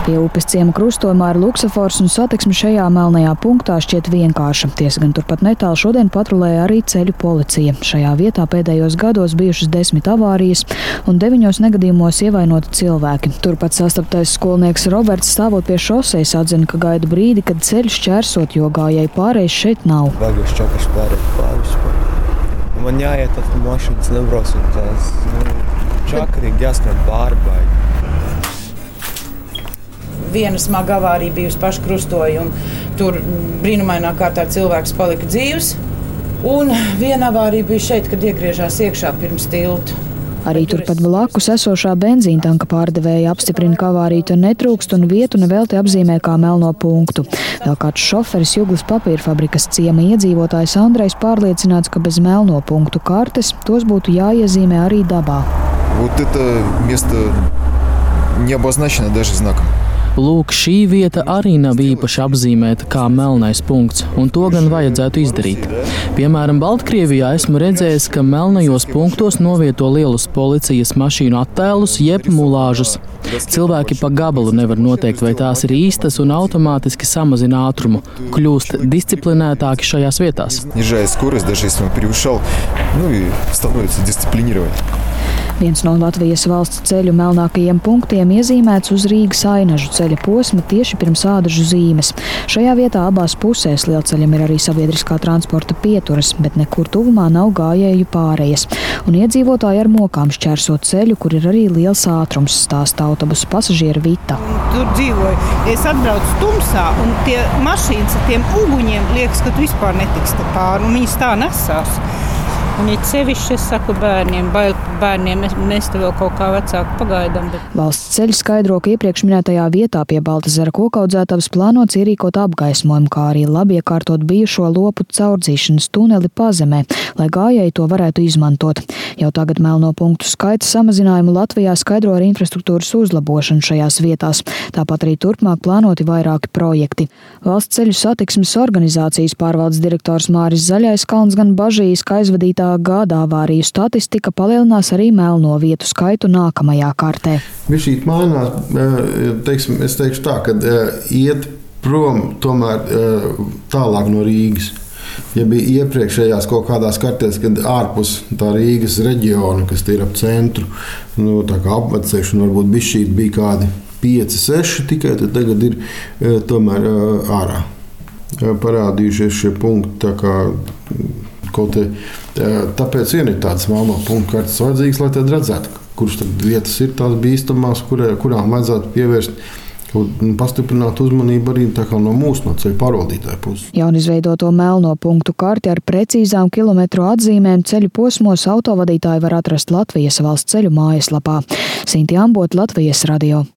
Pie upes ciema krustojumā ir luksafors un satiksme šajā melnajā punktā šķiet vienkārša. Tiesa gan turpat netālu šodien patrulēja arī ceļu policija. Šajā vietā pēdējos gados bijušas 10 avārijas un 9 negadījumos ievainoti cilvēki. Turpat sastaptais skolnieks Roberts stāvot pie šosejas atzina, ka gaida brīdi, kad ceļu šķērsot, jo gājēju pārējais šeit nav. Baigos čakars pārējais. Man jāiet, tad mašīnas nebrauc un tās čakarīgi jāskrien pāri baigi. Viena smaga avārija bija uz pašu krustojumu. Tur brīnumainā kārtā cilvēks palika dzīvs. Un viena avārija bija šeit, kad iegriežās iekšā pirms tilta. Arī turpat blakus esošā benzīna tanka pārdevēja apstiprina, ka avārija tur netrūkst un vietu nevelti apzīmē kā melno punktu. Vēl kāds šoferis Juglas papīra fabrikas ciema iedzīvotājs Andrejs pārliecināts, ka bez melno punktu kartes tos būtu jāiezīmē arī dabā. Вот это место не обозначено даже знаком. Lūk, šī vieta arī nav īpaši apzīmēta kā melnais punkts, un to gan vajadzētu izdarīt. Piemēram, Baltkrievijā esmu redzējis, ka melnajos punktos novieto lielus policijas mašīnu attēlus jeb mulāžus. Cilvēki pa gabalu nevar noteikt, vai tās ir īstas un automātiski samazina ātrumu, kļūst disciplinētāki šajās vietās. Снижает скорость, даже если он превышал, и становится дисциплинировать. Viens no Latvijas valsts ceļu melnākajiem punktiem iezīmēts uz Rīgas Ainažu ceļa posma tieši pirms Ādažu zīmes. Šajā vietā abās pusēs lielceļam ir arī sabiedriskā transporta pieturas, bet nekur tuvumā nav gājēju pārējas. Un iedzīvotāji ar mokām šķērsot ceļu, kur ir arī liels ātrums, stāsta autobusu pasažiera Vita. Tur dzīvoju. Es atbraucu tumsā, un tie mašīnas ar tiem uguņiem liekas, ka tu vispār netiks te pāri, un viņas tā nesās. Un it sevišķi, es saku bērniem, bail bērniem, mēs te vēl kaut kā vecāku pagaidām. Valsts ceļi skaidro, ka iepriekš minētajā vietā pie Baltazara kokaudzētavas plānots ierīkot apgaismojumu, kā arī labi iekārtot bijušo lopu caurdzīšanas tuneli pazemē, lai gājēji to varētu izmantot. Jau tagad melno punktu skaita samazinājumu Latvijā skaidro ar infrastruktūras uzlabošanu šajās vietās. Tāpat arī turpmāk plānoti vairāki projekti. Valsts ceļu satiksmes organizācijas pārvaldes direktors Māris Zaļaiskalns gan bažīs, ka aizvadītā gada avāriju statistika palielinās arī melno vietu skaitu nākamajā kartē. Bišķīt mainās, es teikšu tā, ka iet prom tomēr tālāk no Rīgas. Ja bija iepriekšējās kaut kādās kartēs, kad ārpus tā Rīgas reģiona, kas ir ap centru, tā kā apveceļš, un varbūt bišķīt bija kādi 5, 6 tikai, tad tagad ir tomēr ārā parādījušies šie punkti, tā kā tāpēc vien ir tādas melno punktu kartes vajadzīgas, lai tad redzētu, kuras tad vietas ir tās bīstamās, kurām vajadzētu pievērst un pastiprināt uzmanību arī no mūsu, no ceļu pārvaldītāja puses. Jaunizveidoto melno punktu karti ar precīzām kilometru atzīmēm ceļu posmos autovadītāji var atrast Latvijas valsts ceļu mājaslapā. Sinti Ambot, Latvijas radio.